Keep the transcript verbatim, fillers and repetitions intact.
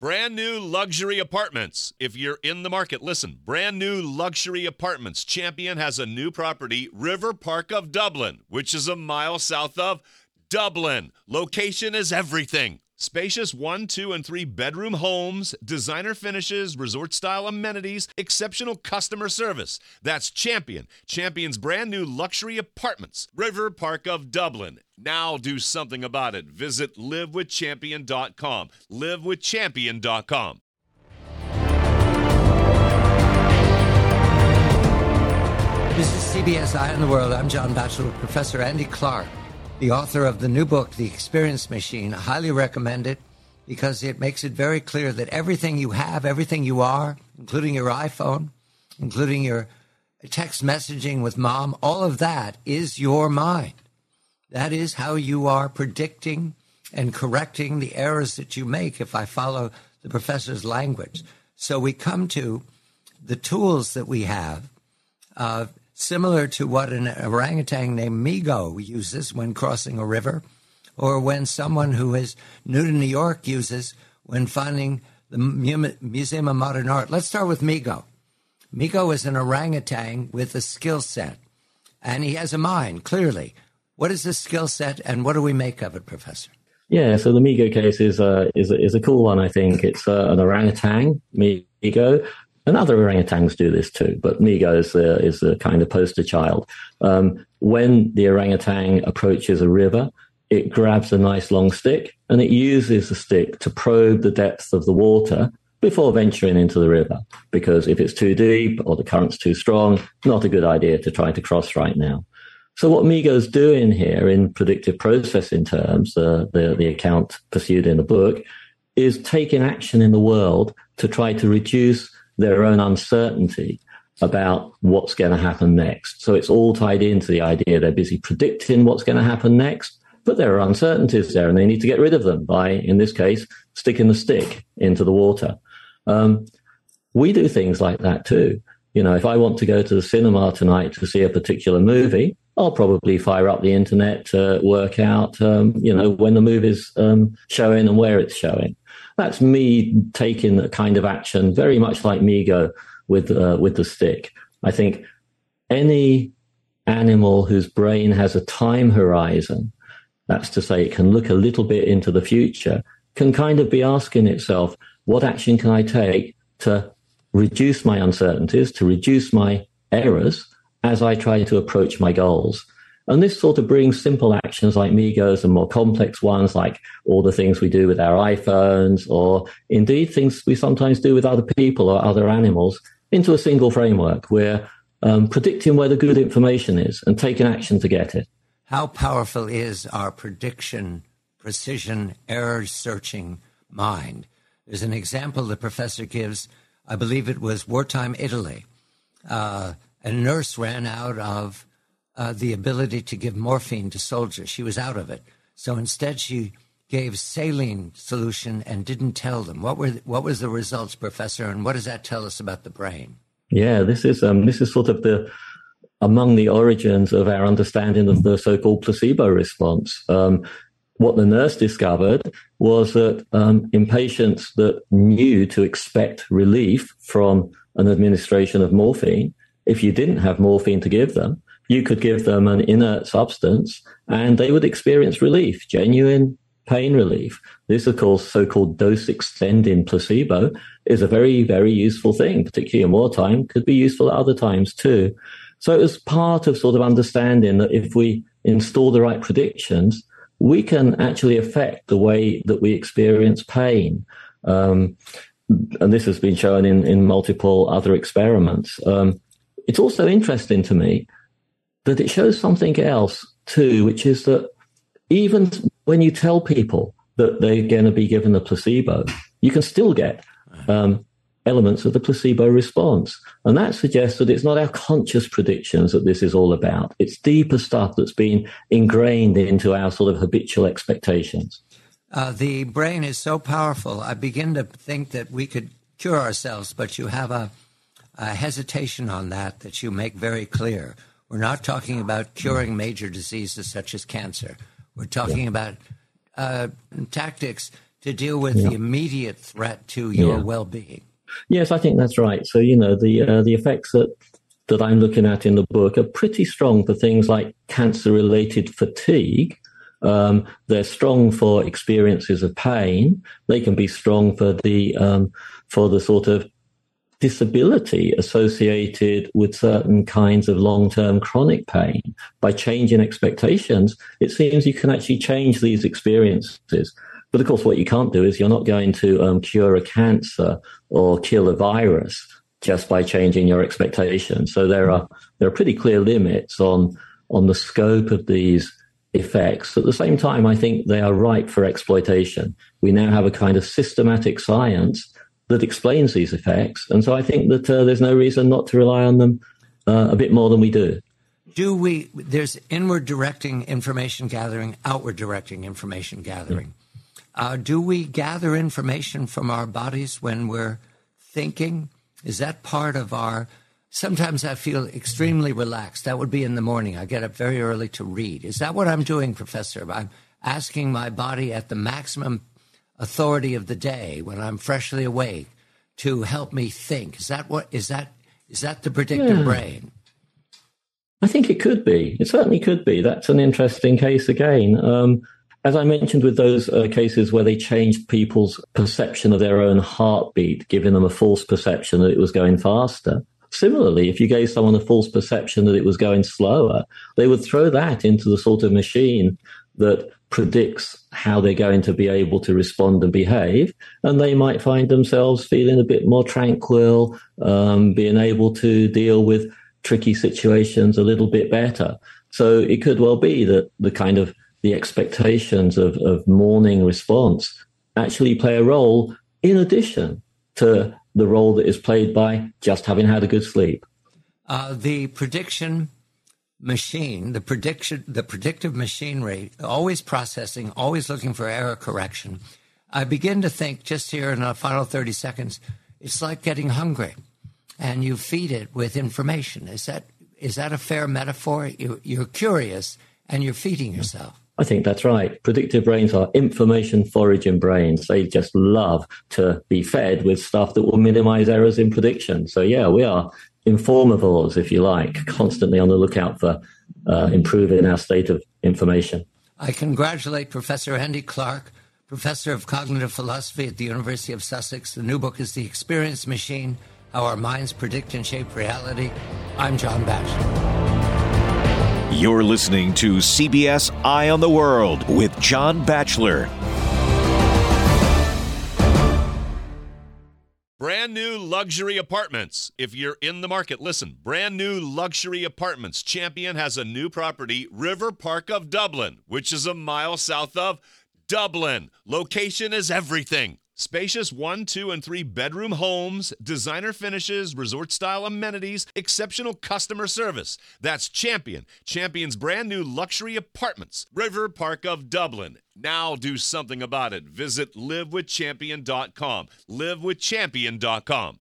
Brand new luxury apartments. If you're in the market, listen. Brand new luxury apartments. Champion has a new property, River Park of Dublin, which is a mile south of Dublin. Location is everything. Spacious one, two, and three bedroom homes, designer finishes, resort-style amenities, exceptional customer service. That's Champion. Champion's brand new luxury apartments. River Park of Dublin. Now do something about it. Visit live with champion dot com. live with champion dot com. This is C B S Eye on the World. I'm John Batchelor with Professor Andy Clark, the author of the new book, The Experience Machine. I highly recommend it because it makes it very clear that everything you have, everything you are, including your iPhone, including your text messaging with mom, all of that is your mind. That is how you are predicting and correcting the errors that you make, if I follow the professor's language. So we come to the tools that we have, uh, similar to what an orangutan named Migo uses when crossing a river, or when someone who is new to New York uses when finding the Mu- Museum of Modern Art. Let's start with Migo. Migo is an orangutan with a skill set, and he has a mind, clearly. What is this skill set, and what do we make of it, Professor? Yeah, so the Migo case is, uh, is, is a cool one, I think. It's uh, an orangutan, Migo. And other orangutans do this too, but Migo is the, is the kind of poster child. Um, when the orangutan approaches a river, it grabs a nice long stick and it uses the stick to probe the depth of the water before venturing into the river. Because if it's too deep or the current's too strong, not a good idea to try to cross right now. So what Migo's doing here in predictive processing terms, uh, the, the account pursued in the book, is taking action in the world to try to reduce their own uncertainty about what's going to happen next. So it's all tied into the idea they're busy predicting what's going to happen next, but there are uncertainties there and they need to get rid of them by, in this case, sticking the stick into the water. Um, we do things like that too. You know, if I want to go to the cinema tonight to see a particular movie, I'll probably fire up the internet to work out, um, you know, when the movie's um, showing and where it's showing. That's me taking a kind of action, very much like Migo with uh, with the stick. I think any animal whose brain has a time horizon, that's to say it can look a little bit into the future, can kind of be asking itself, what action can I take to reduce my uncertainties, to reduce my errors as I try to approach my goals? And this sort of brings simple actions like Migo's and more complex ones like all the things we do with our iPhones, or indeed things we sometimes do with other people or other animals, into a single framework where um, predicting where the good information is and taking action to get it. How powerful is our prediction, precision, error-searching mind? There's an example the professor gives. I believe it was wartime Italy. Uh, a nurse ran out of Uh, the ability to give morphine to soldiers. She was out of it. So instead she gave saline solution and didn't tell them. What were the, what was the results, Professor, and what does that tell us about the brain? Yeah, this is um, this is sort of the among the origins of our understanding of the so-called placebo response. Um, what the nurse discovered was that um, in patients that knew to expect relief from an administration of morphine, if you didn't have morphine to give them, you could give them an inert substance and they would experience relief, genuine pain relief. This, of course, so-called dose extending placebo is a very, very useful thing, particularly in wartime, could be useful at other times too. So it was part of sort of understanding that if we install the right predictions, we can actually affect the way that we experience pain. Um, and this has been shown in, in multiple other experiments. Um, it's also interesting to me that it shows something else too, which is that even when you tell people that they're going to be given a placebo, you can still get um, elements of the placebo response. And that suggests that it's not our conscious predictions that this is all about. It's deeper stuff that's been ingrained into our sort of habitual expectations. Uh, the brain is so powerful. I begin to think that we could cure ourselves, but you have a, a hesitation on that that you make very clear. We're not talking about curing major diseases such as cancer. We're talking yeah. about uh, tactics to deal with Yeah. the immediate threat to your Yeah. well-being. Yes, I think that's right. So, you know, the uh, the effects that, that I'm looking at in the book are pretty strong for things like cancer-related fatigue. Um, they're strong for experiences of pain. They can be strong for the um, for the sort of disability associated with certain kinds of long-term chronic pain. By changing expectations, it seems you can actually change these experiences. But of course, what you can't do is you're not going to um, cure a cancer or kill a virus just by changing your expectations. So there are there are pretty clear limits on on the scope of these effects. At the same time, I think they are ripe for exploitation. We now have a kind of systematic science that explains these effects, and so I think that uh, there's no reason not to rely on them uh, a bit more than we do. Do we? There's inward directing information gathering, outward directing information gathering. Yeah. Uh, do we gather information from our bodies when we're thinking? Is that part of our... Sometimes I feel extremely relaxed. That would be in the morning. I get up very early to read. Is that what I'm doing, Professor? I'm asking my body at the maximum authority of the day when I'm freshly awake to help me think. Is that what? Is that is that the predictive yeah. brain? I think it could be. It certainly could be. That's an interesting case again. Um, As I mentioned with those uh, cases where they changed people's perception of their own heartbeat, giving them a false perception that it was going faster. Similarly, if you gave someone a false perception that it was going slower, they would throw that into the sort of machine that predicts how they're going to be able to respond and behave, and they might find themselves feeling a bit more tranquil, um, being able to deal with tricky situations a little bit better. So it could well be that the kind of the expectations of, of morning response actually play a role in addition to the role that is played by just having had a good sleep. Uh, the prediction machine, the prediction, the predictive machinery, always processing, always looking for error correction. I begin to think just here in the final thirty seconds, it's like getting hungry and you feed it with information. Is that is that a fair metaphor? You, you're curious and you're feeding yourself. I think that's right. Predictive brains are information foraging brains. They just love to be fed with stuff that will minimize errors in prediction. So yeah, we are informavores, if you like, constantly on the lookout for uh, improving our state of information. I congratulate Professor Andy Clark, Professor of Cognitive Philosophy at the University of Sussex. The new book is The Experience Machine, How Our Minds Predict and Shape Reality. I'm John Batchelor. You're listening to C B S Eye on the World with John Batchelor. Brand new luxury apartments. If you're in the market, listen. Brand new luxury apartments. Champion has a new property, River Park of Dublin, which is a mile south of Dublin. Location is everything. Spacious one, two, and three bedroom homes, designer finishes, resort-style amenities, exceptional customer service. That's Champion. Champion's brand new luxury apartments, River Park of Dublin. Now do something about it. Visit live with champion dot com. live with champion dot com.